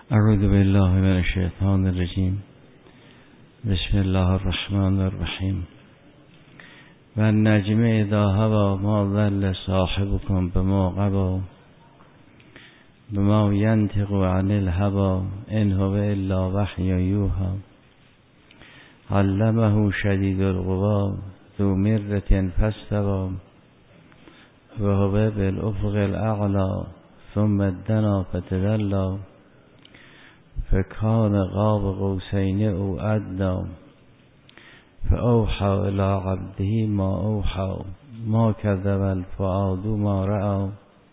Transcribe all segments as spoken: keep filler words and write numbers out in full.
اعوذ بالله من الشیطان الرجیم. بسم الله الرحمن الرحیم. و النجم اذا هوی ما ضل صاحبکم بما غوی بما ینطق عن الهوی ان هو الا وحی یوحی علمه شدید القوی ذو مرة فاستوی و هو بالافق الاعلی ثم دنا فتدلی فکان قاب قوسین او ادنی فاوحی الی عبده ما اوحی ما کذب الفؤاد ما رأی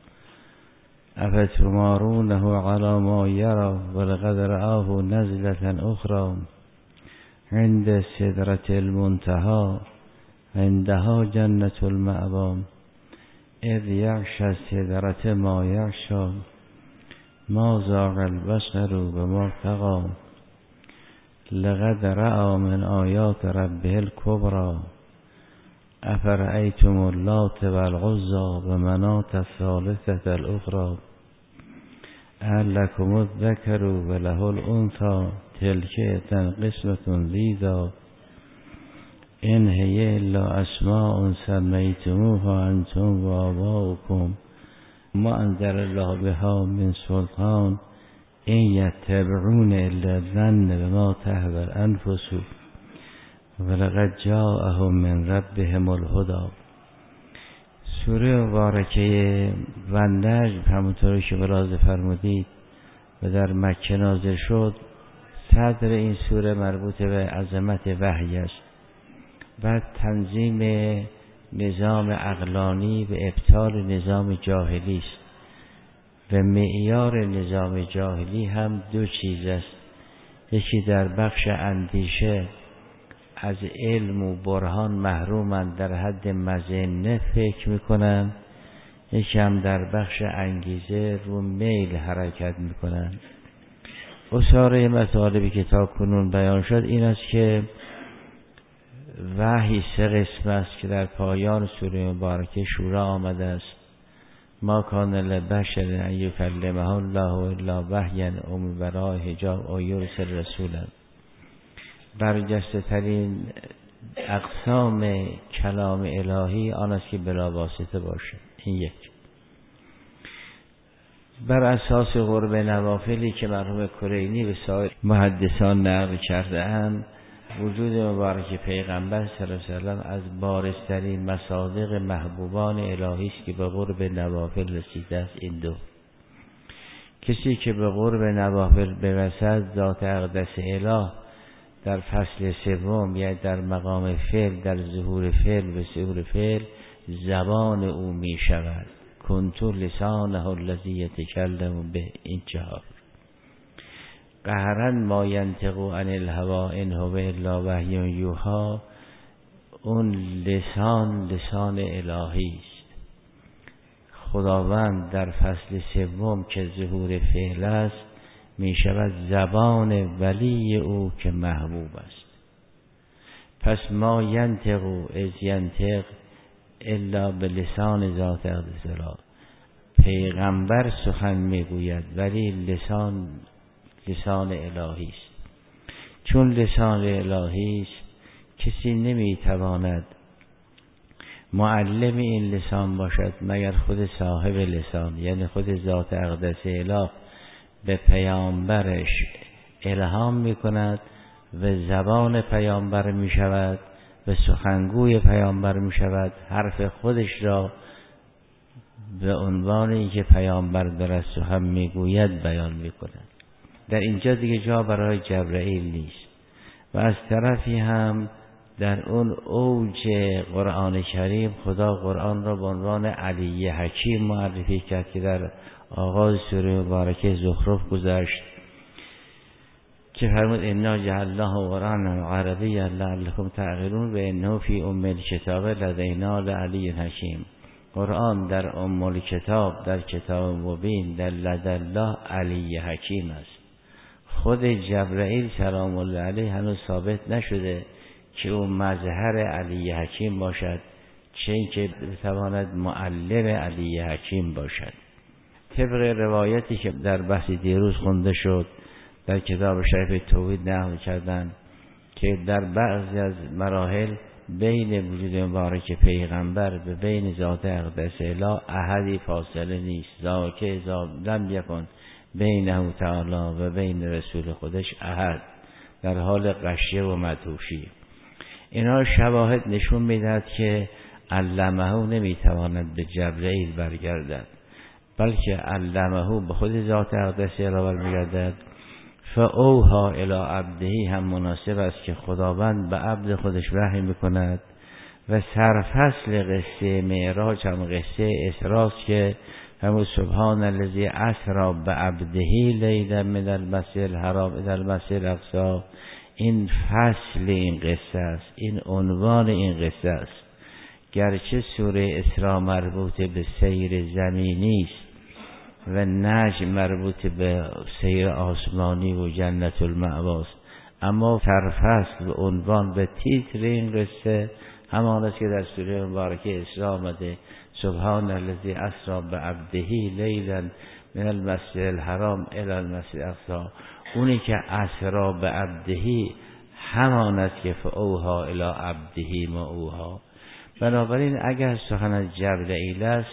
افتمارونه علی ما یری ولقد رآه نزلة اخری عند سدرة المنتهی عندها جنة المأوی اذ یغشی السدرة ما یغشی ما زاغ البصر وما طغی لقد رأى من آیات ربه الکبری افرأیتم اللات والعزی و مناة الثالثة الاخری ألکم الذکر و له الانثی تلک إذا قسمة ضیزی ان هی الا اسماء سمیتموها انتم و آباؤکم ما انزل الله بها من سلطان این یتبعون الا الظن و ما تهوی الانفس ولقد جاءهم من ربهم الهدی. سوره مبارکه و النجم همونطوری که ملاحظه فرمودید و در مکه نازل شد. صدر این سوره مربوط به عظمت وحی است. بعد تنظیم نظام عقلانی و ابطال نظام جاهلی است و معیار نظام جاهلی هم دو چیز است. یکی در بخش اندیشه از علم و برهان محرومند، در حد مظنه فکر میکنن. یکی هم در بخش انگیزه رو میل حرکت میکنن. اصاره مطالبی که تا کنون بیان شد این است که وحی سه قسم است که در پایان سوره مبارکه شورى آمده است. ما کان لبشر ان یکلمه الله الا وحیا او من وراء حجاب او یرسل رسولا. برجسته ترین اقسام کلام الهی آن است که بلا واسطه باشه. این یک. بر اساس قرب نوافلی که مرحوم کلینی و سایر محدثان نقل کرده اند، وجود مبارک پیغمبر صلی الله علیه و سلم از بارزترین مصادیق محبوبان الهی است که به قرب نوافل رسیده است. این دو، کسی که به قرب نوافل برسد ذات اقدس اله در فصل سوم، یعنی در مقام فعل، در ظهور فعل و ظهور فعل زبان او می شود. کنت لسانه الذی یتکلم به. این چهار قهرا ما ینطق عن الهوی ان هو الا وحی یوحی. اون لسان لسان الهی است. خداوند در فصل سوم که ظهور فعل است می شود زبان ولی او که محبوب است. پس ما ینطق از ینطق الا به لسان ذات اقدس اله. پیغمبر سخن میگوید ولی لسان لسان الهی است. چون لسان الهی است کسی نمیتواند معلم این لسان باشد مگر خود صاحب لسان، یعنی خود ذات اقدس اله به پیامبرش الهام میکند و زبان پیامبر میشود و سخنگوی پیامبر میشود. حرف خودش را به عنوان اینکه پیامبر دارد سخن میگوید بیان میکند. در اینجا دیگه جا برای جبرئیل نیست. و از طرفی هم در اون اوج قرآن کریم خدا قرآن را به عنوان علی حکیم معرفی کرد که در آغاز سوره مبارکه زخرف گذشت که فرمود انا جعلناه قرآنا عربیا لعلکم تعقلون و انه فی ام الکتاب لدینا لعلی حکیم. قرآن در ام الکتاب، در کتاب مبین، در لدالله علی حکیم است. خود جبرئیل سلام الله علیه هنوز ثابت نشده که او مظهر علی حکیم باشد، چه اینکه بتواند معلم علی حکیم باشد. طبق روایتی که در بحث دیروز خونده شد در کتاب شریف توحید نقل کردن که در بعضی از مراحل بین وجود مبارک پیغمبر به بین ذات اقدس اله احدی فاصله نیست. ذاک اذا لم یکن بینه تعالی و بین رسول خودش احد، در حال غشیه و مدهوشی. اینا شواهد نشون میدهد که علمه نمیتواند به جبرئیل برگردد، بلکه علمه به خود ذات اقدس اله برمیگردد. فاوحی الی عبده هم مناسب است که خداوند به عبد خودش وحی میکند و سرفصل قصه معراج هم قصه اسراء که همون سبحان الذی اسری بعبده لیلا من المسجد الحرام الی المسجد الاقصی، این فصل این قصه است، این عنوان این قصه است. گرچه سوره اسراء مربوط به سیر زمینی است و نجم مربوط به سیر آسمانی و جنت المأوا است، اما سرفصل و عنوان به تیتر این قصه همان است که در سوره مبارکه اسراء آمده: سبحان الذی اسری بعبده لیلا من المسجد الحرام الی المسجد الاقصی. اونی که اسری بعبده همان است که فاوحی الی عبده ما اوحی. بنابراین اگر سخن از جبرئیل است،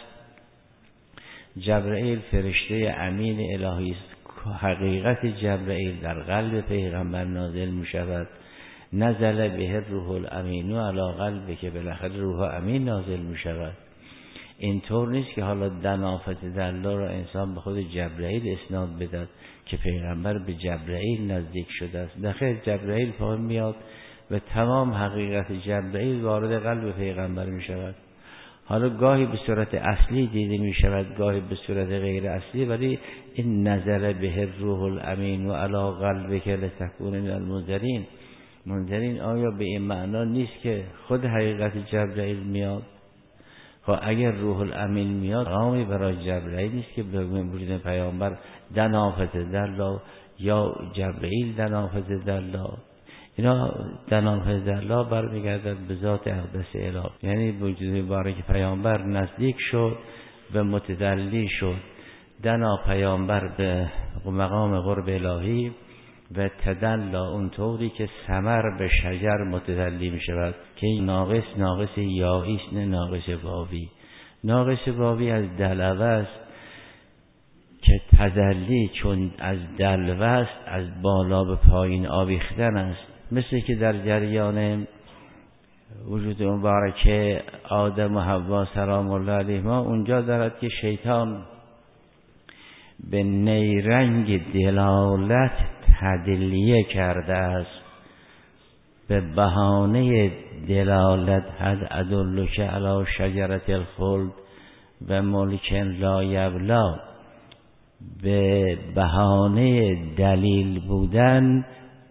جبرئیل فرشته امین الهی است. حقیقت جبرئیل در قلب پیغمبر نازل می شود. نزل به روح الامین علی قلبه، که بالاخره روح امین نازل می شود. اینطور نیست که حالا دنافت الله را انسان به خود جبرئیل اسناد بدهد که پیغمبر به جبرئیل نزدیک شده است. نخیر، جبرئیل پایین میاد و تمام حقیقت جبرئیل وارد قلب پیغمبر می شود. حالا گاهی به صورت اصلی دیده می شود، گاهی به صورت غیر اصلی، ولی این نزل به روح الامین و علی قلبک لتکون من المنذرین. منذرین آیا به این معنا نیست که خود حقیقت جبرئیل میاد؟ خب اگر روح الامین میاد، قامی برای جبرئیل نیست که به وجود پیامبر دنافت دلا یا جبرئیل دنافت دلا. اینا دنافت دلا برمیگردد به ذات اقدس اله، یعنی وجود مبارک پیامبر نزدیک شد و متدلی شد. دنا پیامبر به مقام قرب الهی و تدلا اونطوری که ثمر به شجر متدلی می شود که این ناقص ناقص یایی است، نه ناقص واوی. ناقص واوی از دلوه است که تدلی چون از دلوه است، از بالا به پایین آویختن است. مثل که در جریان وجود مبارک آدم و حوا سلام الله علیهما اونجا دارد که شیطان به نیرنگ دلالت تدلیه کرده است. به بهانه دلالت هل ادلک علی شجرة الخلد و ملک لا یبلی، به بهانه دلیل بودن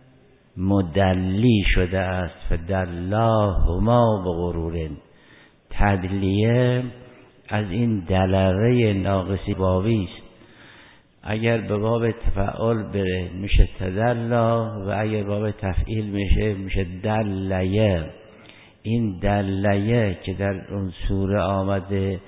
مدلی شده است. فدلاهما بغرور. تدلیه از این دلوه ناقص واوی است. اگر به باب تفعول بره میشه تدلا و اگر باب تفعیل میشه میشه دلیه. این دلیه که در اون سوره آمده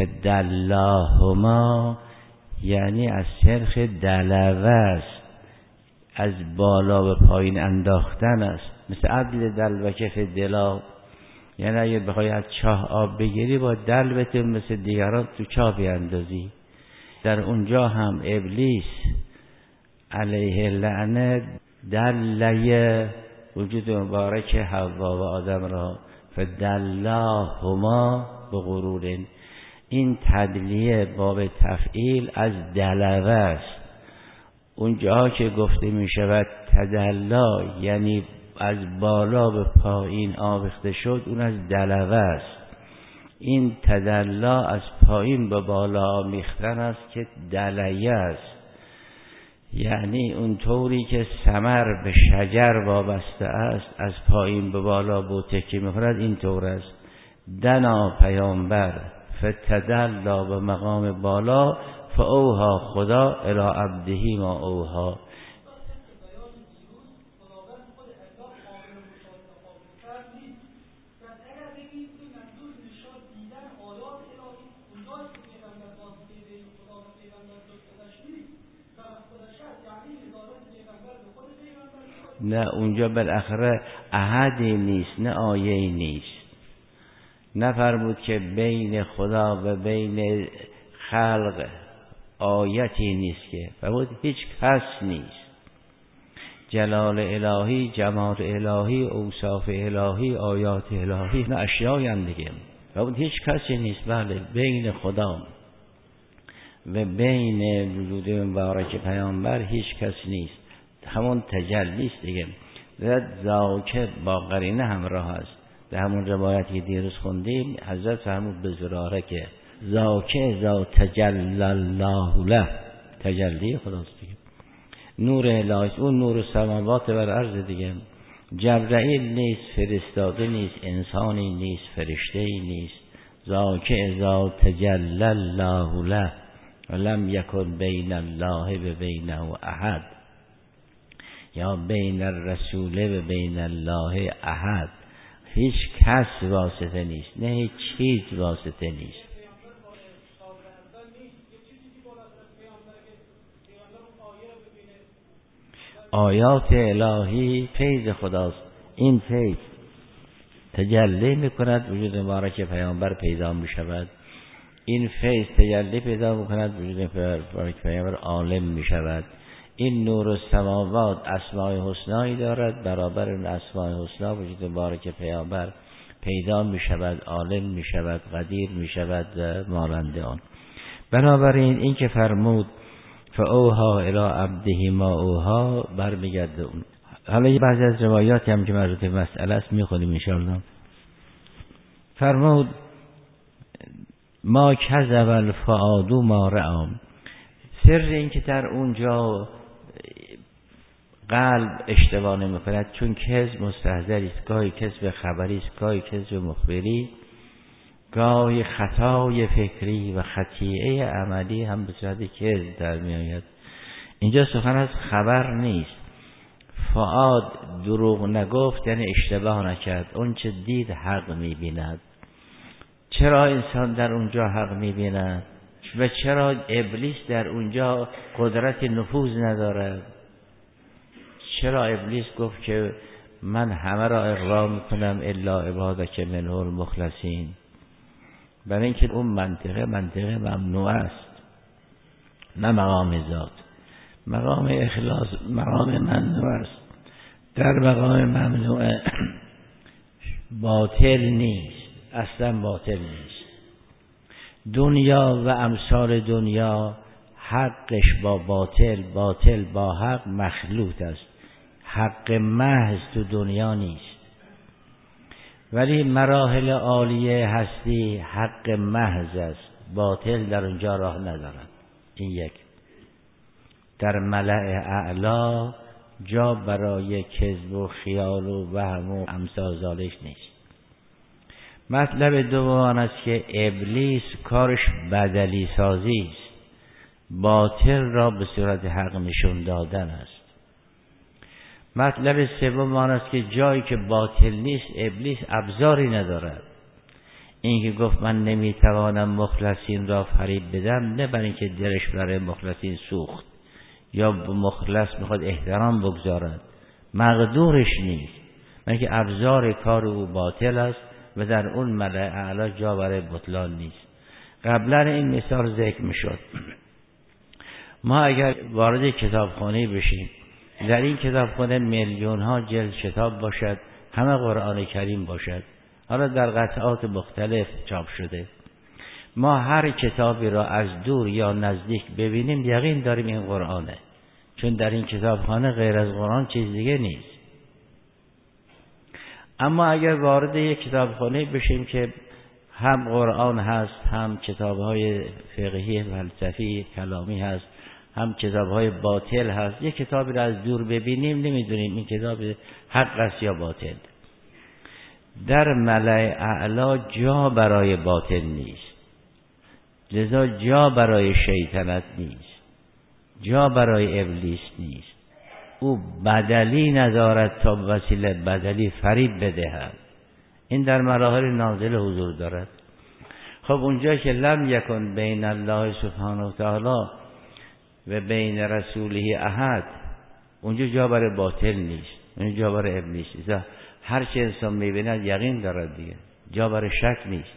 فدلاهما، یعنی از سرخ دلوه است، از بالا به پایین انداختن است. مثل عدل دلوکه فی دلا، یعنی اگر بخوای از چاه آب بگیری با دلوت مثل دیگران تو چاه بیاندازی. در اونجا هم ابلیس علیه لعنت دلیه وجود مبارک حوا و آدم را فدلاهما بغرور. این تدلیه باب تفعیل از دلوه است. اونجا که گفته می شود تدلا یعنی از بالا به پایین آویخته شد، اون از دلوه است. این تدلا از پایین به بالا آمیختن است که دلیه است، یعنی اون طوری که ثمر به شجر وابسته است، از پایین به بالا بو تکی می‌خورد، این طور است. دنا پیامبر فتدلا به مقام بالا، فاوحی خدا الی عبده ما اوحی. نه اونجا بالاخره احدی نیست، نه آیه‌ای نیست. نفرمود که بین خدا و بین خلق آیتی نیست، که فرمود هیچ کس نیست. جلال الهی، جمال الهی، اوصاف الهی، آیات الهی، نه اشیایی هم دیگه. فرمود هیچ کسی نیست. بله، بین خدا و بین وجود مبارک پیامبر هیچ کس نیست. همون تجلیست دیگه. ذاکر با قرینه همراه است. در همون روایتی که دیروز خوندیم حضرت فرمود به زراره که ذاکر ذا تجلی الله له، تجلی خداست دیگه، نور الهی، اون نور سماوات و الارض دیگه. جبرئیل نیست، فرستاده نیست، انسانی نیست، فرشته‌ای نیست. ذاکر ذا تجلی الله له ولم یکن بین الله و بینه احد، یا بین الرسول و بین الله احد. هیچ کس واسطه نیست، نه هیچ چیز واسطه نیست. آیات الهی فیض خداست. این فیض تجلی میکند، وجود مبارک پیامبر پیدا میشود. این فیض تجلی پیدا میکند، وجود مبارک پیامبر عالم میشود. این نور السماوات اسماء حسنایی دارد، برابر اون اسماء حسنا وجود مبارک پیامبر پیدا میشود، عالم میشود، قدیر میشود مانند آن. بنابراین این که فرمود فاوحی الی عبده ما اوحی برمیگرده اون. حالا یه بعضی از روایاتی هم که مربوط به مسئله است میخونیم ان شاءالله. فرمود ما کذب الفؤاد ما رأى. سر این که در اونجا قلب اشتباه نمی کند، چون کذب مستحضری است، گاهی کذب خبری است، گاهی کذب مخبری، گاهی خطای فکری و خطیئه عملی هم به صورت کذب در می آید. اینجا سخن از خبر نیست. فؤاد دروغ نگفت یعنی اشتباه نکرد، اون چه دید حق می بیند. چرا انسان در اونجا حق می بیند و چرا ابلیس در اونجا قدرت نفوذ ندارد؟ چرا ابلیس گفت که من همه را اغوا میکنم الا عبادک منه المخلصین؟ برای اینکه اون منطقه منطقه ممنوع است، نه مقام ذات. مقام اخلاص مقام ممنوع است. در مقام ممنوع باطل نیست، اصلا باطل نیست. دنیا و امثال دنیا حقش با باطل، باطل با حق مخلوط است. حق محض تو دنیا نیست، ولی مراحل عالیه هستی حق محض است، باطل در اونجا راه ندارد. این یک. در ملأ اعلا جا برای کذب و خیال و وهم و امثال ذالک نیست. مطلب دوم آن است که ابلیس کارش بدلی سازی است، باطل را به صورت حق نشون دادن است. مطلب سوم آن است که جایی که باطل نیست ابلیس ابزاری ندارد. این که گفت من نمیتوانم مخلصین را فریب بدم، نه برای اینکه دلش برای مخلصین سوخت یا به مخلص میخواد احترام بگذارد، مقدورش نیست، بلکه ابزار کار او باطل است و در اون ملأ اعلی جا برای بطلان نیست. قبلا این مثال ذکر میشد. ما اگر وارد کتابخانه بشیم، در این کتابخانه میلیون ها جلد کتاب باشد، همه قرآن کریم باشد، حالا در قطعات مختلف چاپ شده، ما هر کتابی را از دور یا نزدیک ببینیم یقین داریم این قرآنه، چون در این کتابخانه غیر از قرآن چیز دیگه نیست. اما اگر وارد یک کتابخانه بشیم که هم قرآن هست، هم کتاب‌های فقهی فلسفی کلامی هست، هم کتاب‌های باطل هست، یک کتابی را از دور ببینیم نمیدونیم این کتاب حق است یا باطل. در ملأ اعلی جا برای باطل نیست، لذا جا برای شیطنت نیست، جا برای ابلیس نیست. او بدلی ندارد تا وسیله بدلی فریب بدهد. این در مراحل نازل حضور دارد. خب اونجا که لم یکن بین الله سبحانه و تعالی و بین رسوله احد، اونجا جا برای باطل نیست. این جا برای ابلیس نیست. هر چه انسان میبیند یقین دارد دیگه، جا برای شک نیست.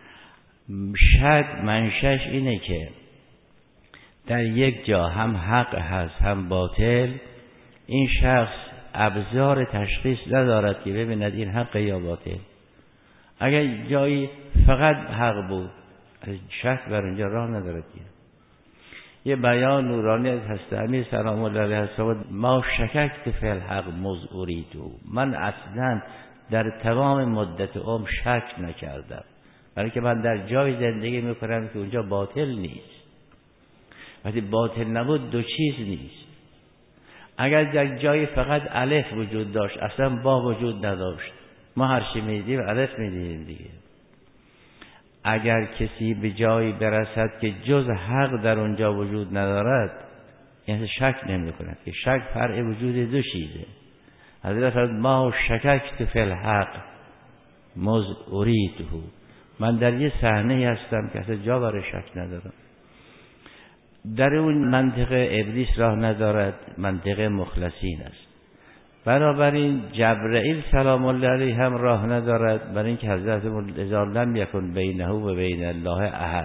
شک منشأش اینه که در یک جا هم حق هست هم باطل، این شخص ابزار تشخیص ندارد که ببیند این حق یا باطل. اگر جایی فقط حق بود شک بر اونجا راه ندارد. یه بیان نورانی از حضرت امیر سلام الله علیه هست: ما شککت فی الحق مذ اریدو، من اصلا در تمام مدت عمر شک نکردم، برای که من در جای زندگی میکنم که اونجا باطل نیست. وقتی باطل نبود دو چیز نیست. اگر در جای فقط الف وجود داشت اصلا با وجود نداشت، ما هر چی میدیم الف میدیم دیگه. اگر کسی به جایی برسد که جز حق در اونجا وجود ندارد، یعنی شک نمی کند که شک فرع وجود دو چیزه. حضرت فرمود ما شککت فی الحق مذ اریده، من در یه صحنه هستم که اصلا جا برای شک ندارم. در اون منطقه ابلیس راه ندارد، منطقه مخلصین است. بنابراین جبرئیل سلام الله علیه هم راه ندارد، برای اینکه حضرت اذا لم یکن بینه و بین الله احد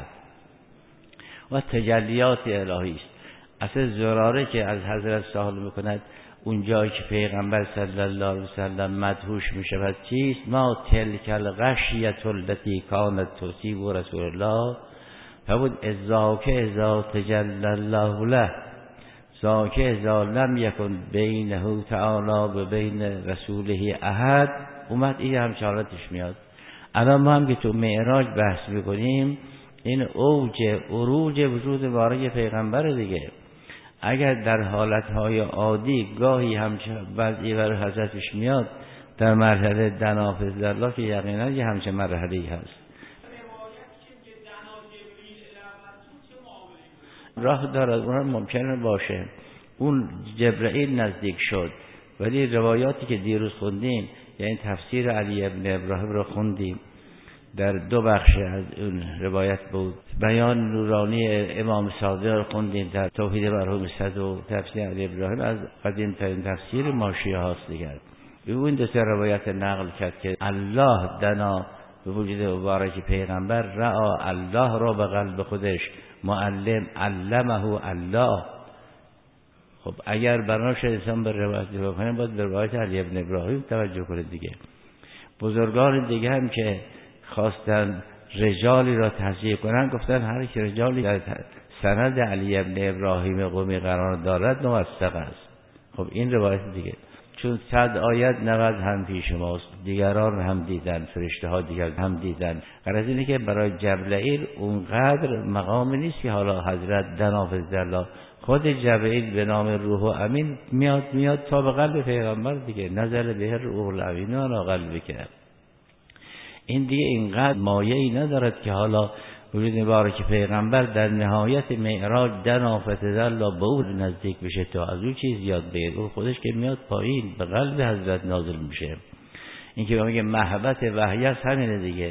و تجلیات الهی است. اصلا زراره که از حضرت سوال میکند اونجایی که پیغمبر صلی الله علیه وسلم مدهوش میشود چیست؟ ما تلک الغشیة التي کانت تصیب رسول الله فبود ازاک ازا تجلی الله له ذاک اذا لم یکن بینه تعالی و بین رسوله احد. اومد این همچارتش میاد. الان ما هم که تو معراج بحث میکنیم، این اوج عروج وجود بارک پیغمبر دیگه. اگر در حالتهای عادی گاهی همچه وضعی برای حضرتش میاد در مرحله دنافذ الله که یقینا یه همچه مرحله‌ای هست. راه دارد، اون ممکنه باشه اون جبرئیل نزدیک شد، ولی روایاتی که دیروز خوندیم، یعنی تفسیر علی ابن ابراهیم رو خوندیم، در دو بخش از اون روایت بود. بیان نورانی امام صادق رو خوندیم در توحید مرحوم صد و تفسیر علی ابراهیم، از قدیم ترین تفسیر ماشیه هاست دیگر. اون دو سه روایت نقل کرد که الله دنا به وجود مبارک پیغمبر، رأى الله را به قلب خودش، معلم علمه الله. خب اگر بناش انسان به روایت نگاه کنه باید به روایت علی ابن ابراهیم توجه کنه دیگه. بزرگان دیگه هم که خواستن رجالی را تصحیح کنن گفتن هر کی رجالی در سند علی ابن ابراهیم قمی قرار دارد موثق است. خب این روایت دیگه، چون صد آیت نود هم پیش ماست، دیگران هم دیدن، فرشته ها دیگر هم دیدن. غرض اینه که برای جبرئیل اونقدر مقامی نیست که حالا حضرت دنافذ الله خود جبرئیل به نام روح و امین میاد میاد تا به قلب پیغمبر دیگه، نزل به روح الامین و قلبی که این دیگه اینقدر مایه‌ای ندارد که حالا وجود مبارک پیغمبر در نهایت معراج دنافذ الله به او نزدیک بشه تا از او چیز یاد بگیره. او خودش که میاد پایین به قلب حضرت نازل میشه. این که میگه محبت وحی است، همینه دیگه،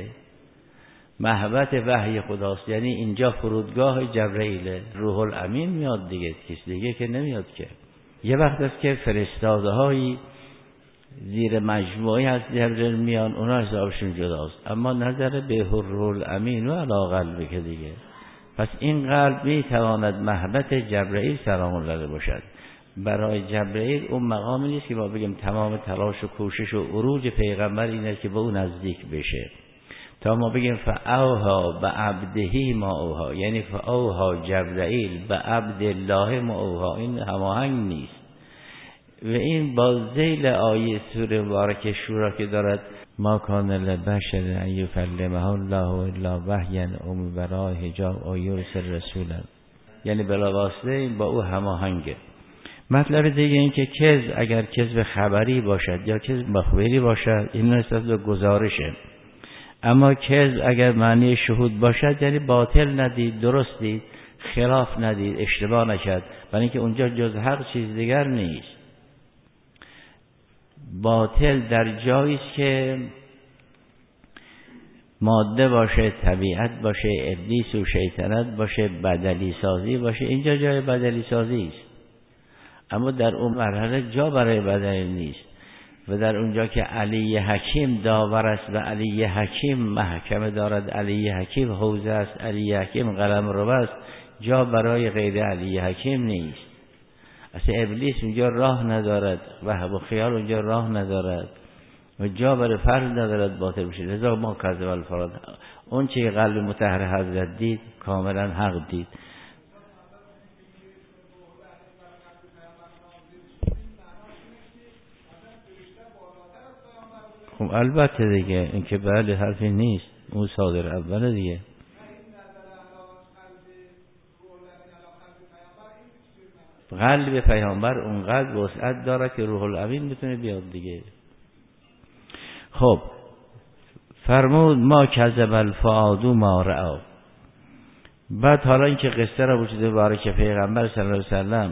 محبت وحی خداست، یعنی اینجا فرودگاه جبرئیل، روح الامین میاد دیگه، کس دیگه که نمیاد که. یه وقت است که فرستاده هایی زیر مجموعی هست جبرئیل میان، اونا حسابشون جداست، اما نظر به روح الامین و علی قلبی که دیگه. پس این قلب میتواند محبت جبرئیل سلام الله علیه باشد. برای جبرئیل اون مقامی نیست که ما بگیم تمام تلاش و کوشش و عروج پیغمبر اینه که به اون نزدیک بشه، تا ما بگیم فاوها به عبدهی ما اوها، یعنی فاوها جبرئیل به عبد الله ما اوها، این هماهنگ نیست. و این با ذیل آیه سوره مبارکه شورا که دارد ما کان لبشر ان یکلمه الله الا وحیا او من وراء حجاب او یرسل رسولا، یعنی بلا واسطه این با او هماهنگه. مطلب دیگه این که کذب اگر کذب خبری باشد یا کذب مخبری باشد این نسبت به گزارشه، اما کذب اگر معنی شهود باشد یعنی باطل ندید، درست دید، خلاف ندید، اشتباه نکرد، برای اینکه اونجا جز حق چیز دیگر نیست. باطل در جایی است که ماده باشه، طبیعت باشه، ابلیس و شیطنت باشه، بدلی سازی باشه، اینجا جای بدلی سازی است. اما در اون مرحله جا برای بدلی نیست. و در اونجا که علی حکیم داور است و علی حکیم محکمه دارد، علی حکیم حوزه است، علی حکیم قلمرو است، جا برای غیر علی حکیم نیست. اصلا ابلیس اونجا راه ندارد و و خیال اونجا راه ندارد و جا برای فرض ندارد باطل بشه. لذا ما کذب الفراد، اون چه قلب مطهر حضرت دید کاملا حق دید. خب البته دیگه این که بله حرفی نیست، اون صادر اوله دیگه. قلب پیامبر اونقدر وسعت داره که روح الامین بتونه بیاد دیگه. خب فرمود ما کذب الفؤاد ما رأى. بعد حالا این که قصه را وجود بارک پیغمبر صلی الله علیه وسلم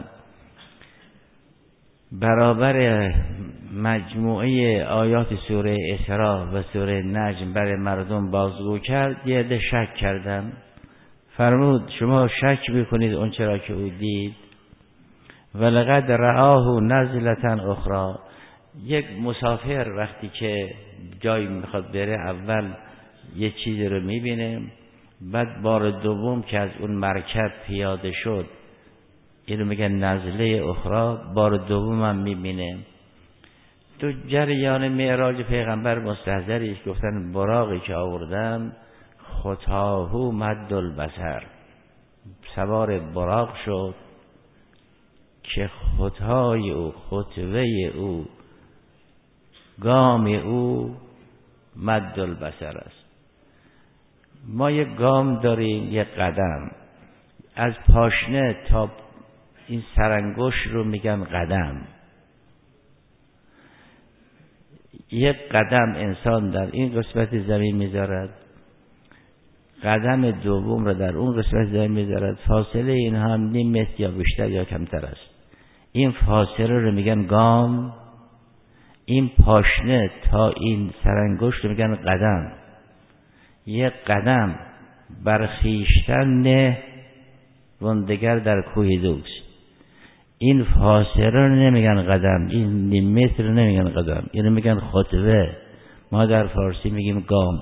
برابر مجموعه آیات سوره اسراء و سوره نجم برای مردم بازگو کرد، یه عده شک کردن. فرمود شما شک بکنید اون چرا که او دید. ولقد رآه نزلة اخرى. یک مسافر وقتی که جایی میخواد بره اول یه چیزی رو میبینه، بعد بار دوم که از اون مرکب پیاده شد، اینو میگن نزله اخرى، بار دوم هم میبینه. تو جریان معراج پیغمبر مستحضری است. گفتن براقی که آوردن خطاهو مد البصر، سوار براق شد که خطای او، خطوه او، گام او مد البصر است. ما یک گام داریم، یک قدم، از پاشنه تا این سرانگشت رو میگن قدم. یک قدم انسان در این قسمت زمین میذارد، قدم دوم رو در اون قسمت زمین میذارد. فاصله این هم نیم متر یا بیشتر یا کمتر است. این فاصله رو میگن گام. این پاشنه تا این سرانگشت رو میگن قدم. یک قدم برخیشتن نه وندگر در کوه دوکس. این فاصله رو نمیگن قدم، این نیم متر رو نمیگن قدم، اینو میگن خطوه. ما در فارسی میگیم گام.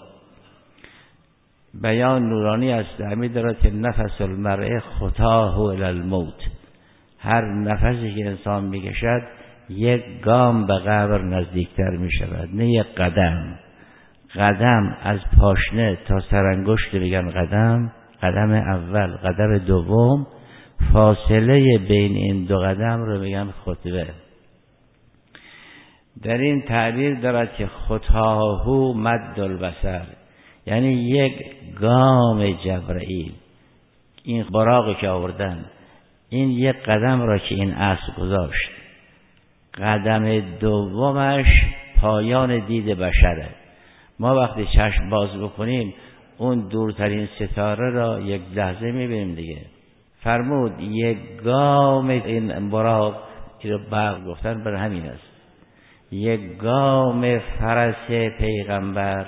بیان نورانی است همین دارد که نفس المرء خطاه الی الموت. هر نفسی که انسان میکشد یک گام به قبر نزدیکتر میشود، نه یک قدم. قدم از پاشنه تا سرانگشت میگن قدم، قدم اول، قدم دوم، فاصله بین این دو قدم رو میگن خطوه. در این تعبیر دارد که خطاهو مد البصر، یعنی یک گام جبرائیل. این براقی که آوردن، این یک قدم را که این اسب گذاشت، قدم دومش پایان دید بشره. ما وقتی چشم باز بکنیم اون دورترین ستاره را یک لحظه میبینیم دیگه. فرمود یک گام این براق، این رو برق گفتن بر همین است، یک گام فرس پیغمبر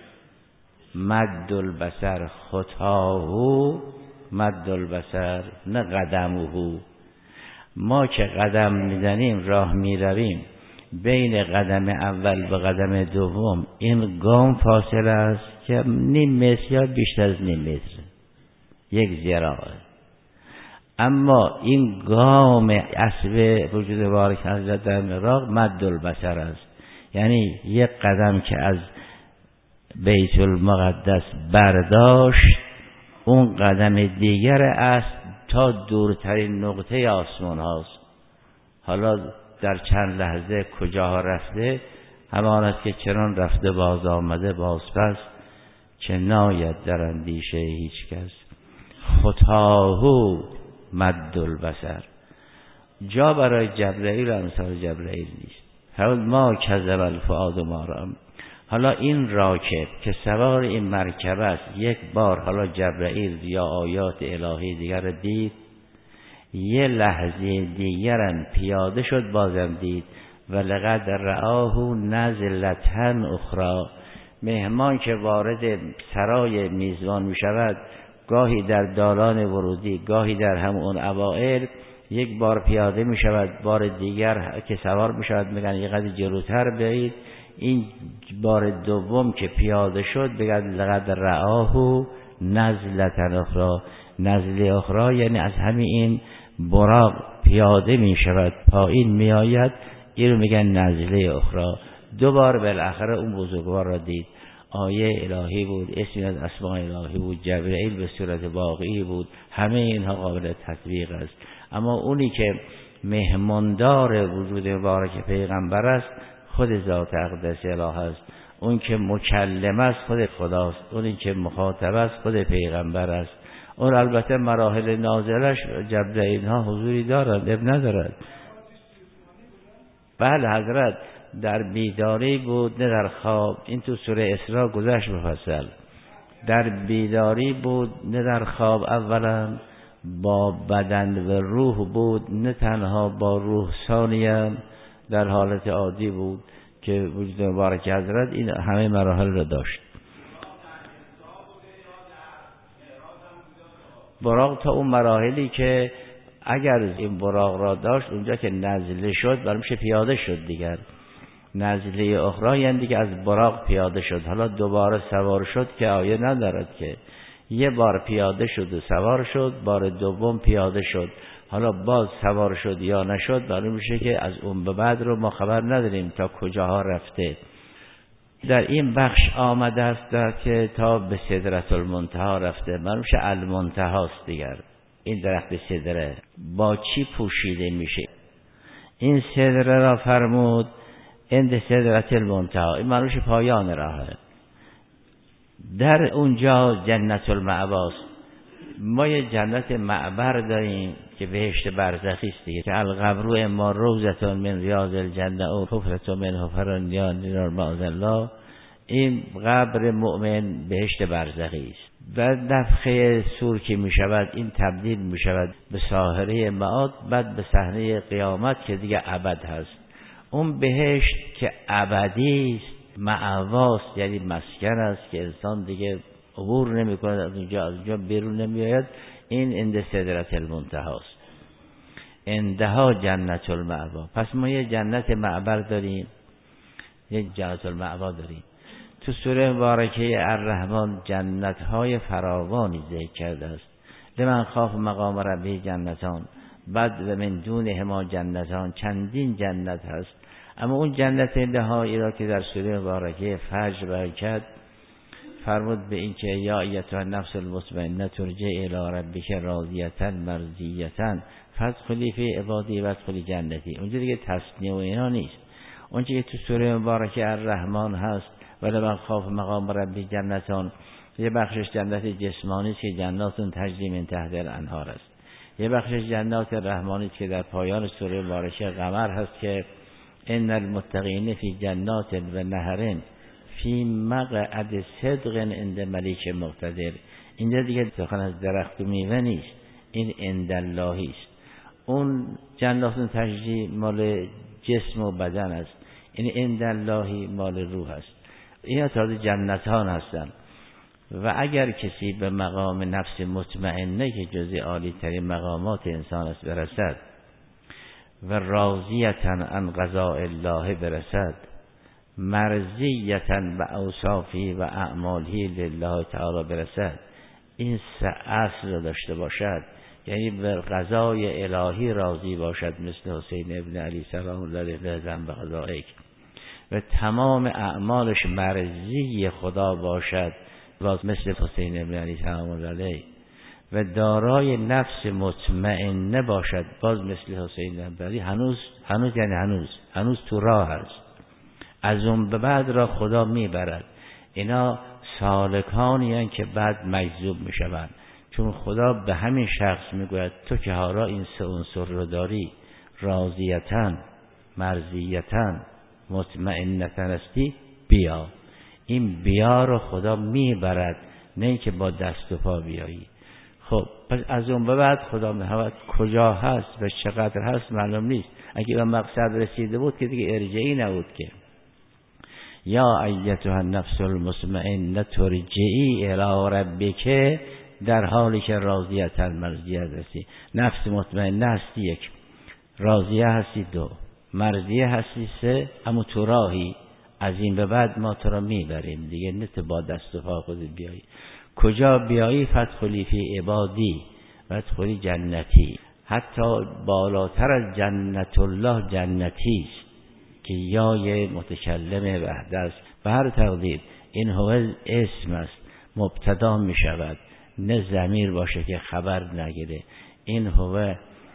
مد البصر، خطاهو مد البصر، نه قدمهو. ما که قدم میزنیم، راه میرویم، بین قدم اول و قدم دوم این گام فاصله است که نیم متر یا بیشتر از نیم متر، یک ذراع. اما این گام اسب وجود بارک حضرت در معراج مد البصر است، یعنی یک قدم که از بیت المقدس برداشت، اون قدم دیگر است تا دورترین نقطه آسمان هاست. حالا در چند لحظه کجا رفته، همان است که چنان رفته باز آمده باز پس، که ناید در اندیشه هیچ کس. خطاهو مد البصر. جا برای جبرائیل امثال جبرائیل نیست. فرمود ما کذب الفؤاد ما رأى. حالا این راکب که سوار این مرکب است، یک بار حالا جبرائیل یا آیات الهی دیگر دید، یه لحظه دیگرم پیاده شد بازم دید. ولقد رآه نزلة اخرى. مهمان که وارد سرای میزبان می شود، گاهی در دالان ورودی، گاهی در همون اوائل، یک بار پیاده می شود، بار دیگر که سوار می شود میگن یه قدر جلوتر برید. این بار دوم که پیاده شد بگن لقد رآه نزلة اخرى. نزله اخرى یعنی از همین این براق پیاده می شود، پایین می آید، این رو میگن نزله اخرى. دو بار بالاخره اون بزرگوار را دید. آیه الهی بود، اسمی از اسماء الهی بود، جبرئیل به صورت واقعی بود، همه اینها قابل تطبیق است. اما اونی که مهماندار وجود مبارک پیغمبر است خود ذات اقدس اله است. اون که مکلم است خود خداست، اونی که مخاطب است خود پیغمبر است. اون البته مراحل نازلش جبرئیل ها حضوری دارد، اب ندارد. بله حضرت در بیداری بود نه در خواب. این تو سوره اسراء گذشت مفصل. در بیداری بود نه در خواب، اولا با بدن و روح بود، نه تنها با روح. ثانیا در حالت عادی بود که وجود مبارک حضرت این همه مراحل را داشت. براق تا اون مراحلی که اگر این براق را داشت اونجا که نزله شد برای میشه پیاده شد دیگر. نزله اخرى یعنی دیگه از براق پیاده شد. حالا دوباره سوار شد که آیه ندارد که یه بار پیاده شد و سوار شد، بار دوم پیاده شد، حالا باز سوار شد یا نشد معلوم میشه که از اون به بعد رو ما خبر نداریم تا کجاها رفته. در این بخش آمده است در که تا به سدرة المنتهی رفته، معلوم میشه المنتهی است دیگر. این درخت سدره با چی پوشیده میشه؟ این سدره را فرمود عند سدرة المنتهی، این معلوم میشه پایان راهه. در اونجا جنت المأواست. ما یه جنت معبر داریم که بهشت برزخی است دیگه، که القبر ما روضة من ریاض الجنه و حفرة من حفر النار معاذ الله. این قبر مؤمن بهشت برزخی است. بعد نفخه صور که می شود این تبدیل می شود به ساحره معاد، بعد به صحنه قیامت که دیگه ابد هست. اون بهشت که ابدی است مأواست، یعنی مسکن است که انسان دیگه عبور نمی کند از اونجا، از اونجا بیرون نمی آید. این عند سدرة المنتهی است، عندها جنت المأوا. پس ما یه جنت معبر داریم، یه جنت المأوا داریم. تو سوره مبارکه الرحمن جنت های فراوانی ذکر کرده است. لمن خاف مقام ربه جنتان، بعد و من دونهما جنتان، چندین جنت هست. اما اون جنت نهایی را که در سوره مبارکه فجر بیان کرد فرمود به این که یا ایتها النفس المطمئنه ترجعی الی ربک راضیة مرضیة فادخلی فی عبادی وادخلی جنتی. اونجا دیگه تصنیه و اینا نیست. اونجا که تو سوره مبارکه الرحمن هست ولی من خاف مقام ربی جنتان، یه بخشش جنت جسمانی است که جناتون تجری من تحت الانهار است. یه بخشش جنات رحمانی است که در پایان سوره مبارکه قمر هست که ان المتقین فی جنات و نهر فی مقعد صدق عند ملیک مقتدر. اینجا دیگه سخن از درخت و میوه نیست، این عند اللهی است. اون جناتون تجری مال جسم و بدن است، این عند اللهی مال روح است. اینا تازه جنتان هستند. و اگر کسی به مقام نفس مطمئنه که جزء عالی ترین مقامات انسان است برسد و راضیتاً عن قضاء الله برسد، مرضیتاً به اوصافی و اعمالی لله تعالی برسد، این سه اصل را داشته باشد، یعنی به قضای الهی راضی باشد مثل حسین ابن علی سلام الله علیه زن به قضایک، و تمام اعمالش مرضی خدا باشد باز مثل حسین ابن علی سلام الله علیه، و دارای نفس مطمئنه باشد باز مثل حسین ابن علی. هنوز هنوز یعنی هنوز هنوز تو راه است، از اون به بعد را خدا میبرد. اینا سالکانی هستند که بعد مجذوب میشوند، چون خدا به همین شخص میگوید تو که حالا این سه عنصر رو داری، راضیتاً، مرضیتاً، مطمئنتاً هستی، بیا. این بیا رو خدا میبرد، نه اینکه با دست و پا بیایی. خب پس از اون به بعد خدا می‌خواهد کجا هست و چقدر هست معلوم نیست. اگه به مقصد رسیده بود که دیگه ارجعی نبود که یا ایتها النفس المطمئنه ترجعی الی ربک در حالی که راضیت مرضیت هستی. نفس مطمئنه هستی یک، راضیه هستی دو، مرضیه هستی سه. اما تو راهی، از این به بعد ما تو را میبریم دیگه، نه تو با دست و پا خودت بیایی. کجا بیایی؟ فادخلی فی عبادی وادخلی جنتی. حتی بالاتر از جنت الله جنتی است که یای متکلم وحده است. به هر تقدیر این هو اسم است، مبتدا می شود، نه ضمیر باشه که خبر نگیره. این هو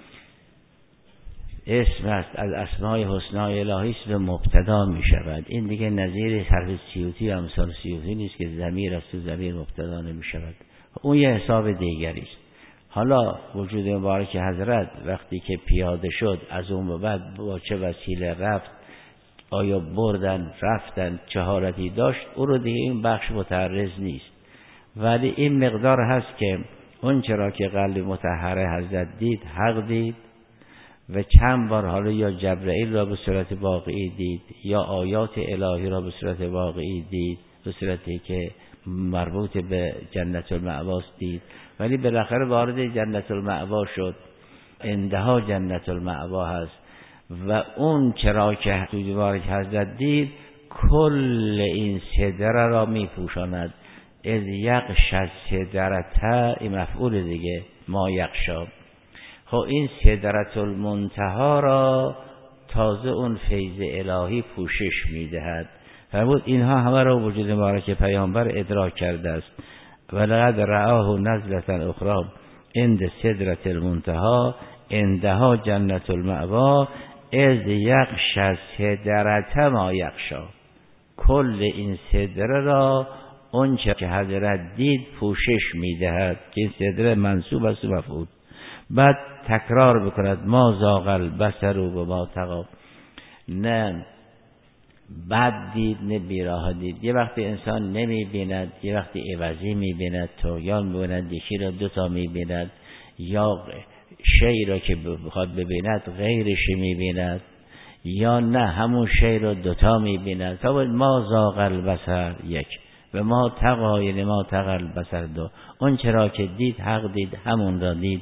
اسم است، از اسمای حسنای الهی است و مبتدا می شود. این دیگه نظیر حرف سیوطی و امثال سیوطی نیست که ضمیر است و ضمیر مبتدا نمی شود. اون یه حساب دیگری است. حالا وجود مبارک حضرت وقتی که پیاده شد، از اون به بعد با چه وسیله رفت، آیا بردن رفتن چه حالتی داشت، او رو دیگه این بخش متعرض نیست. ولی این مقدار هست که اون چرا که قلب مطهره حضرت دید، حق دید و چند بار حالا یا جبرئیل را به صورت واقعی دید یا آیات الهی را به صورت واقعی دید، به صورتی که مربوط به جنت المأوا دید. ولی بالاخره وارد جنت المأوا شد، انتها جنت المأوا هست و اون چرا که مبارک حضرت دید کل این صدره را می پوشاند. از یغشی صدرته، این مفعول دیگه، ما یغشا. خب این صدرت المنتها را تازه اون فیض الهی پوشش میدهد. فرمود اینها همه را وجود مبارک پیامبر ادراک کرده است. ولقد رآه نزلة اخرى عند صدرة المنتهى عندها جنت المأوا از یغشی صدرة ما یغشا. کل این صدره را اون چه که حضرت دید پوشش میدهد که این صدره منصوب است مفعول. بعد تکرار بکند ما زاغ البصر و ما طغی. نه بد دید نه بیراه دید. یه وقتی انسان نمی بیند، یه وقتی عوضی می بیند، طغیان می بیند، یکی را دوتا می بیند، یا شی را که بخواد ببیند غیرش می بیند، یا نه همون شی را دوتا می بیند. تا باید ما زاغ البصر یک و ما طغی، یعنی ما طغی البصر دو. اون چرا که دید حق دید، همون را دید.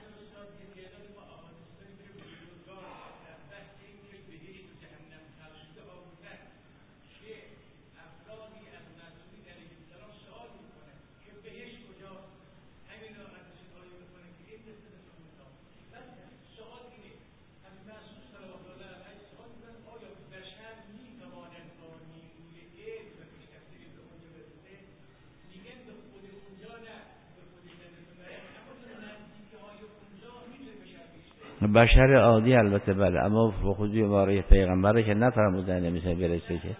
بشر عادی البته بله، اما خود مبارک پیغمبر که نفرمودن نمیشه برسه که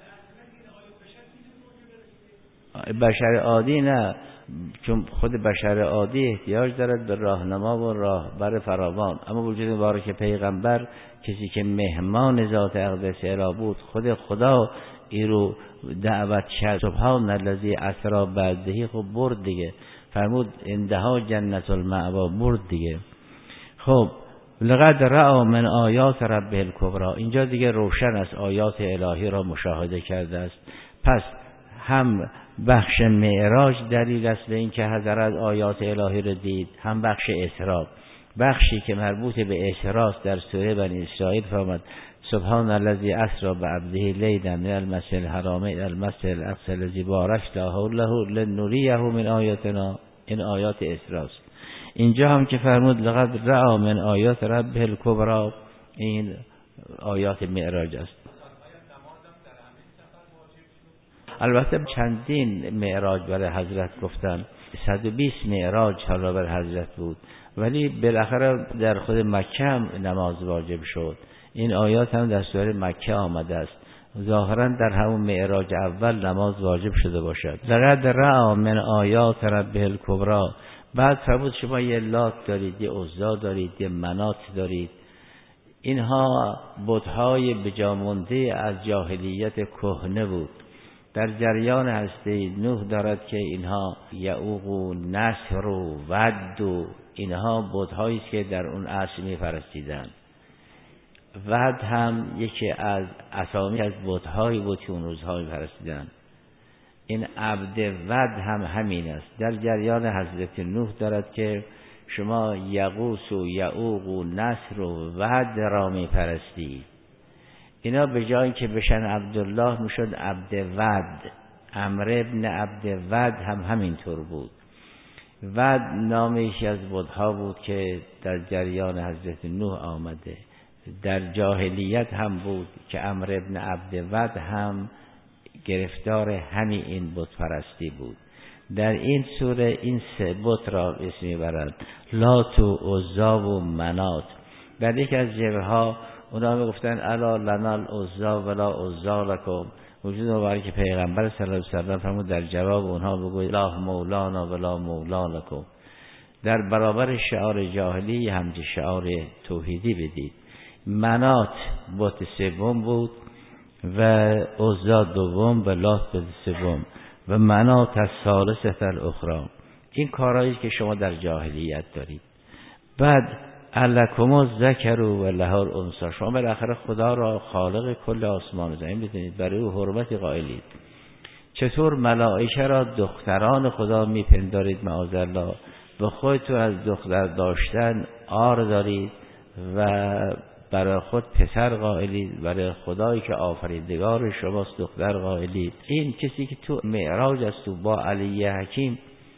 بشر عادی نه، چون خود بشر عادی احتیاج دارد به راهنما و راهبر فراوان. اما وجود مبارک پیغمبر کسی که مهمان ذات اقدس اله بود، خود خدا ای رو دعوت کرد سبحان الذی اسری بعبده، خب برد دیگه، فرمود اندها جنت المأوا، برد دیگه. خب لقد رأى من آیات ربه الکبری، اینجا دیگه روشن است آیات الهی را مشاهده کرده است. پس هم بخش معراج دلیل است به این که حضرت آیات الهی را دید، هم بخش اسراء، بخشی که مربوط به اسراء در سوره بنی اسرائیل فرمود سبحان الذی اسری بعبده لیلا من المسجد الحرام الی المسجد الاقصی الذی بارکنا حوله لنریه من آیاتنا. این آیات اسراء است. اینجا هم که فرمود لقد رأى من آیات ربه الکبری، این آیات معراج است. البته چندین معراج برای حضرت گفتن، صد و بیست معراج حالا بر حضرت بود، ولی بالاخره در خود مکه هم نماز واجب شد. این آیات هم در سوره مکه آمده است، ظاهرا در همون معراج اول نماز واجب شده باشد. لقد رأى من آیات ربه الکبری. بعد فرمود شما یه لات دارید، یه عزا دارید، یه منات دارید. اینها بت‌های بجامونده از جاهلیت کهنه بود. در جریان هسته نوح دارد که اینها یعوق و نصر و ود و اینها بت‌هایی است که در اون عصر می‌پرستیدند. ود هم یکی از اسامی از بت‌هایی بود که اون روزها می‌پرستیدند. این عبد ود هم همین است. در جریان حضرت نوح دارد که شما یغوث و یعوق و نصر و ود را می پرستید. اینا به جایی که بشن عبدالله میشد عبد ود. عمرو ابن عبد ود هم همینطور بود. ود نام یکی از بت‌ها بود که در جریان حضرت نوح آمده. در جاهلیت هم بود که عمرو ابن عبد ود هم گرفتار همین این بت پرستی بود. در این سوره این سه بت را اسم میبرند، لات و عزی و منات. در یک از جبه ها اونا میگفتن الا لنا العزی ولا عزی لکم. وجود مبارک پیغمبر صلی الله علیه و سلم فرمود در جواب اونها بگوید لا مولانا ولا مولا لکم. در برابر شعار جاهلی همچه شعار توحیدی بدید. منات بت سوم بود و عزی دوم و لات بت سوم و منات از ثالثه الاخری. این کارهایی که شما در جاهلیت دارید. بعد الکم الذکر و له الانثی. شما بالاخره خدا را خالق کل آسمان و زمین بدونید، برای او حرمت قائلید. چطور ملائکه را دختران خدا میپندارید معاذالله، و خودتون از دختر داشتن عار دارید و برای خود پسر قائلید، برای خدایی که آفریدگار شماست دختر قائلید. این کسی که تو معراج است و با علی حکیم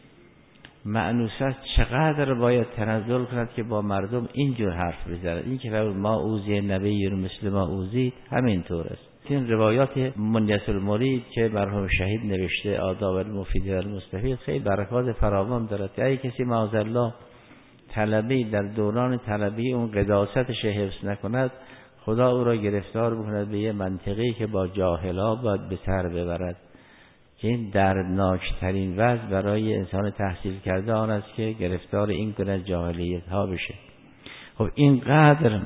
مأنوس است، چقدر باید تنزل کند که با مردم اینجور حرف بزند. این که ما اوذی نبی مثل ما اوذید همینطور است. این روایات منیت المرید که مرحوم شهید نوشته آداب المفید و المستفید خیلی برکات فراوان دارد. اگه کسی معاذالله طلبی در دوران طلبی اون قداستش حفظ نکند، خدا او را گرفتار بکند به یه منطقی که با جاهلا باید به سر ببرد. که این دردناکترین وضع برای انسان تحصیل کرده آن است که گرفتار این گونه جاهلیت ها بشه. خب اینقدر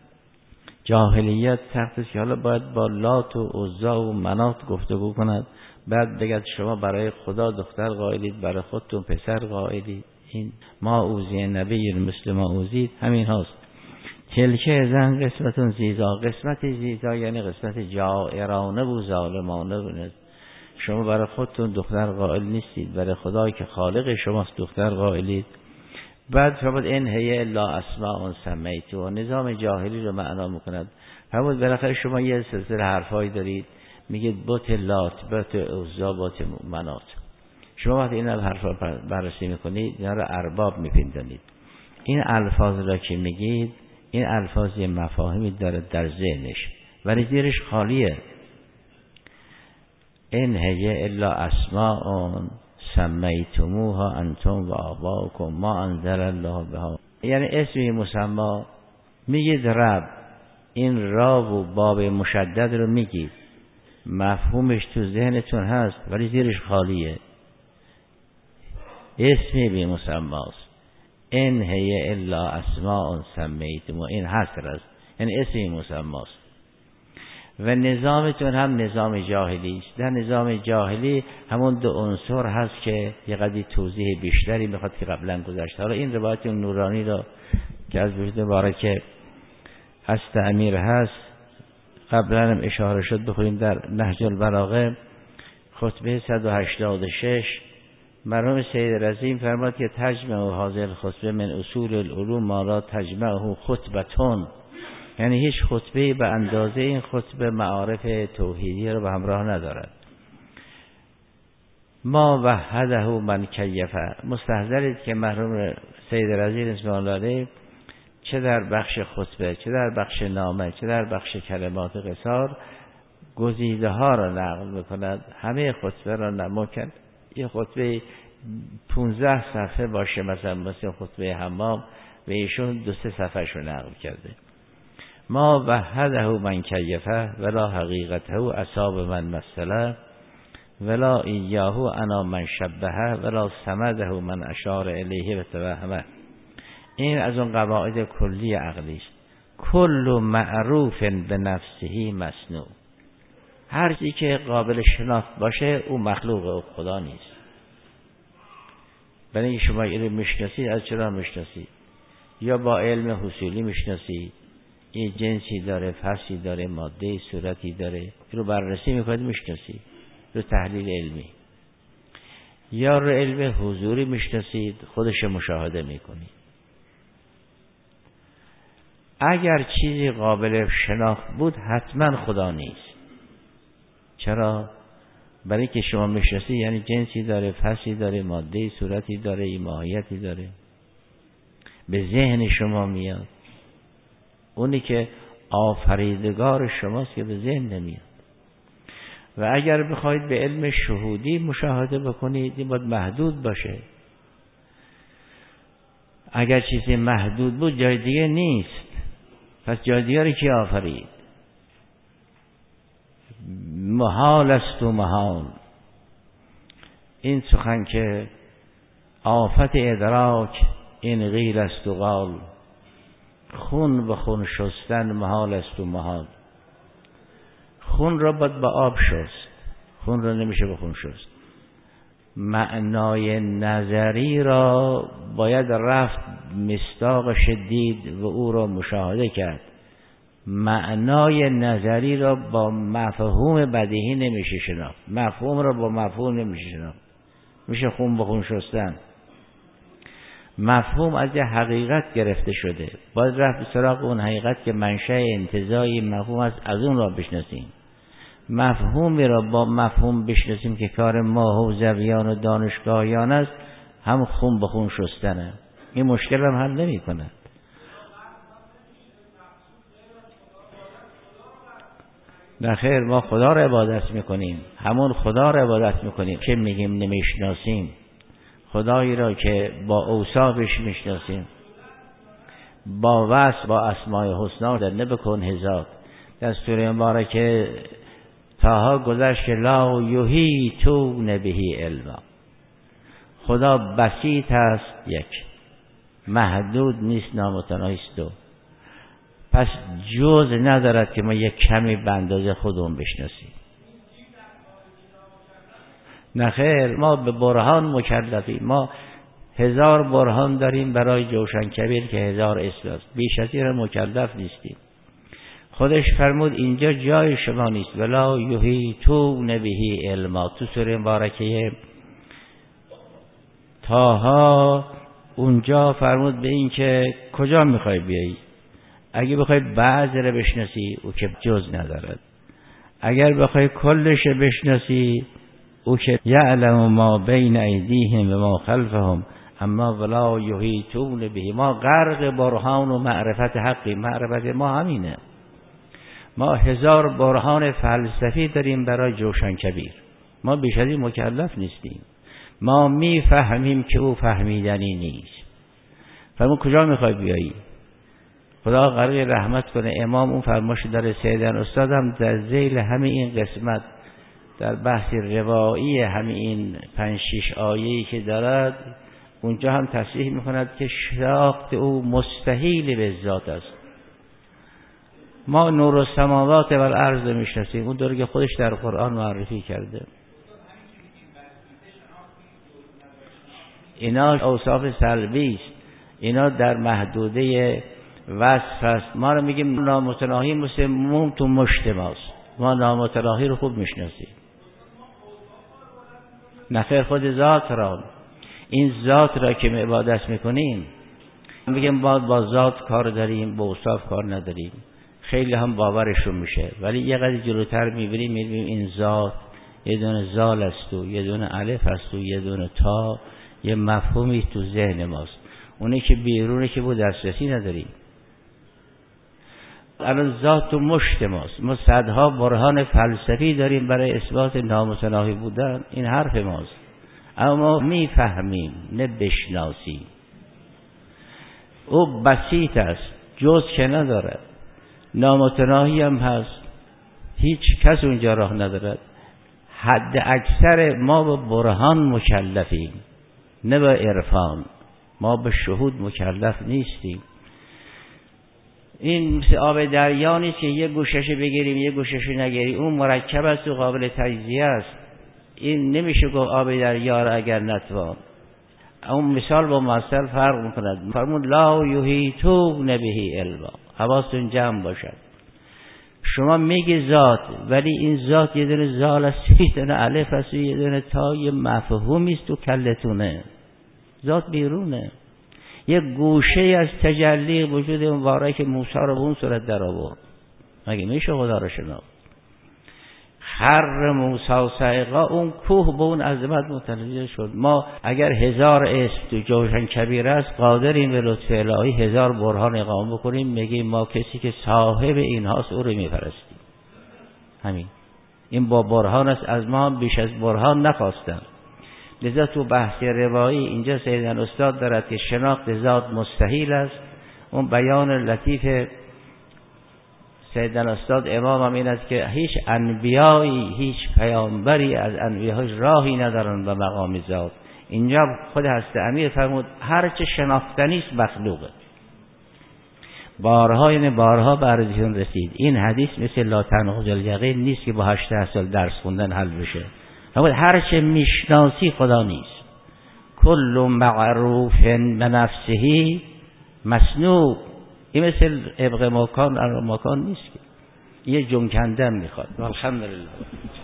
جاهلیت سخت است که حالا باید با لات و عزی و منات گفتگو کند، بعد بگید شما برای خدا دختر قائلید، برای خودتون پسر قائلید. این ما اوذی نبی مثل ما اوذید همین هاست. تلکه زن قسمتون زیزا. قسمت زیزا یعنی قسمت جائرانه و ظالمانه بود. شما برای خودتون دختر قائل نیستید، برای خدایی که خالق شماست دختر قائلید. بعد فرمود این هی الا اسماء سمیتموها. نظام جاهلی رو معنا میکند. فرمود بالاخره شما یه سلسله حرفایی دارید، میگید بت لات، بت عزی، بت منات. شما وقتی این حرفا بررسی میکنید اینا رو ارباب میپندارید. این الفاظ را که میگید این الفاظ مفاهیمی داره در ذهنش ولی زیرش خالیه. این هی الا اسماء سمیتموها انتم و آباؤکم ما انزل الله بها. یعنی اسمی مسما میگید رب، این را و باب مشدد رو میگید، مفهومش تو ذهنتون هست ولی زیرش خالیه. اسمی بی مسماست. این هی الا اسماء سمیتموها، این حصر است، یعنی اسمی مسماست. و نظامتون هم نظام جاهلی است. در نظام جاهلی همون دو عنصر هست که یه قدری توضیح بیشتری میخواد که قبلا گذشته. حالا این روایت نورانی را که از وجود مبارک هست امیر هست قبلا هم اشاره شد بخونیم در نهج البلاغه خطبه صد و هشتاد و شش. مرحوم سید رضی فرمود که تجمع حاضر خطبه من اصول العلوم ما لا تجمعه خطبتون، یعنی هیچ خطبه به اندازه این خطبه معارف توحیدی رو به همراه ندارد. ما وحده من کیفه. مستحضرید که مرحوم سید رضی رحمه الله علیه چه در بخش خطبه، چه در بخش نامه، چه در بخش کلمات قصار گزیده ها را نقل میکند. همه خطبه را نمکن. یه خطبه پونزده صفحه باشه مثلا مثل خطبه حمام و ایشون دو سه صفحه شو نقل کرده. ما وحده من کیفه ولا حقیقته اصاب من مثله ولا ایاه انا من شبهه ولا سمده من اشار الیه و توهمه. این از اون قواعد کلی عقلی است. کل معروف به نفسه مصنوع. هر چیزی که قابل شناخت باشه او مخلوق او خدا نیست. برای اینکه شما علم میشناسید، از چرا میشناسید؟ یا با علم حصولی میشناسید، یه جنسی داره، فصلی داره، ماده صورتی داره، رو بررسی میکنید میشناسید، رو تحلیل علمی. یا رو علم حضوری میشناسید، خودش مشاهده میکنید. اگر چیزی قابل شناخت بود حتما خدا نیست. چرا؟ برای که شما میشناسید یعنی جنسی داره، فصلی داره، ماده صورتی داره، ماهیتی داره، به ذهن شما میاد. اونی که آفریدگار شماست که به ذهن نمیاد. و اگر بخواید به علم شهودی مشاهده بکنید این باید محدود باشه. اگر چیزی محدود بود جای دیگه نیست، پس جای دیگه رو کی آفرید؟ محال است و محال. این سخن که آفت ادراک این غیل است و قال، خون به خون شستن محال است و محال. خون را باید با آب شست، خون را نمیشه به خون شست. معنای نظری را باید رفت مصداق شدید و او را مشاهده کرد. معنای نظری را با مفهوم بدیهی نمیشه شناخت، مفهوم را با مفهوم نمیشه شناخت. میشه خون به خون شستن. مفهوم از یه حقیقت گرفته شده، باید رفت سراغ اون حقیقت که منشأ انتزاعی مفهوم است، از اون را بشناسیم. مفهومی را با مفهوم بشناسیم که کار ما حوزویان و دانشگاهیان است، هم خون به خون شستنه. این مشکل هم حل نمی کند. نه خیر، ما خدا را عبادت میکنیم، همون خدا را عبادت میکنیم که میگیم نمیشناسیم. خدایی را که با اوصافش میشناسیم، با وصف با اسماء الحسنا در نبکن هزار. در سوره مبارکه تاها گذشت که لا یحیطون به علما. خدا بسیط است، یک، محدود نیست، نامتناهی است، دو، پس جز ندارد که ما یک کمی به اندازه خودمون بشناسیم. نه خیر، ما به برهان مکلفیم. ما هزار برهان داریم برای جوشن کبیر که هزار اسم است، بیش از این مکلف نیستیم. خودش فرمود اینجا جای شما نیست. ولا یحیطون به علما. تو سوره مبارکه طه اونجا فرمود به این که کجا میخوای بیایی. اگه بخوای بعضی رو بشناسی او که جز ندارد، اگر بخوای کلش بشناسی او که یعلم ما بین ایدیهم و ما خلفهم اما ولا یحیطون به. ما غرق برهان و معرفت حقی. معرفت ما همینه. ما هزار برهان فلسفی داریم برای جوشن کبیر. ما بیش از این مکلف نیستیم. ما میفهمیم که او فهمیدنی نیست. فرمون کجا میخوای بیایی؟ خدا غرق رحمت کنه. امام اون فرمایش داره. سیدن استادم در ذیل همین این قسمت در بحث روایی همین این پنج شش آیه‌ای که دارد اونجا هم تصریح میکند که شناخت او مستحیل به ذات است. ما نور السماوات و الارض میشناسیم، اون داره که خودش در قرآن معرفی کرده. اینا اوصاف سلبی است، اینا در محدوده وصف است. ما رو میگیم نامتناهی مثل موم تو مشت ماست. ما نامتناهی رو خوب میشناسیم. نخیر، خود ذات را، این ذات را که عبادت میکنیم میگیم با با ذات کار داریم، با اوصاف کار نداریم. خیلی هم باورشون میشه، ولی یه قدر جلوتر میبریم میبینیم این ذات یه دونه زال است و یه دونه الف است و یه دونه تا، یه مفهومی تو ذهن ماست. اونه که بیرونه که بود دسترسی نداریم. الان ذات تو مشت ماست. ما صدها برهان فلسفی داریم برای اثبات نامتناهی بودن. این حرف ماست، اما میفهمیم نه بشناسیم. او بسیط است، جز که ندارد، نامتناهی هم هست، هیچ کس اونجا راه ندارد. حد اکثر ما به برهان مکلفیم نه به عرفان. ما به شهود مکلف نیستیم. این مثل آب دریا نیست که یه گوشش بگیریم یه گوشش نگیریم. اون مرکب است و قابل تجزیه است. این نمیشه گفت آب دریا را اگر نتوان. اون مثال با مثال فرق میکند. فرمود لا یحیطون به علما. حواستون جمع باشد. شما میگی ذات، ولی این ذات یه دونه زال است، یه دونه الف است، یه دونه تا، یه مفهومی است تو کلتونه. ذات بیرونه، یه گوشه از تجلی وجود مبارک موسی رو به اون صورت در آورد. مگه میشه خدا رو شناخت؟ خر موسی صعقا، اون کوه به اون عظمت متوجه شد. ما اگر هزار اسم تو جوشن کبیر است، قادریم به لطف الهی هزار برهان اقامه بکنیم، میگیم ما کسی که صاحب این هاست او رو میپرستیم. همین، این با برهان است، از ما بیش از برهان نخواستن. لذا تو بحث روایی اینجا سیدن استاد دارد که شناخت ذات مستحیل است. اون بیان لطیف سیدن استاد امام هم این است که هیچ انبیایی، هیچ پیامبری از انبیاء راهی ندارن به مقام ذات. اینجا خود هست امیر فرمود هر چه شناختنی است مخلوقه. بارها این بارها به عرضشون رسید این حدیث مثل لا تنقض الیقین نیست که با هشت سال درس خوندن حل بشه. فرمود هر چه میشناسی خدا نیست. کل معروف بنفسه مسنوب. این مثل ابق مکان مکان نیست که یه جنکندن میخواد. الحمدلله.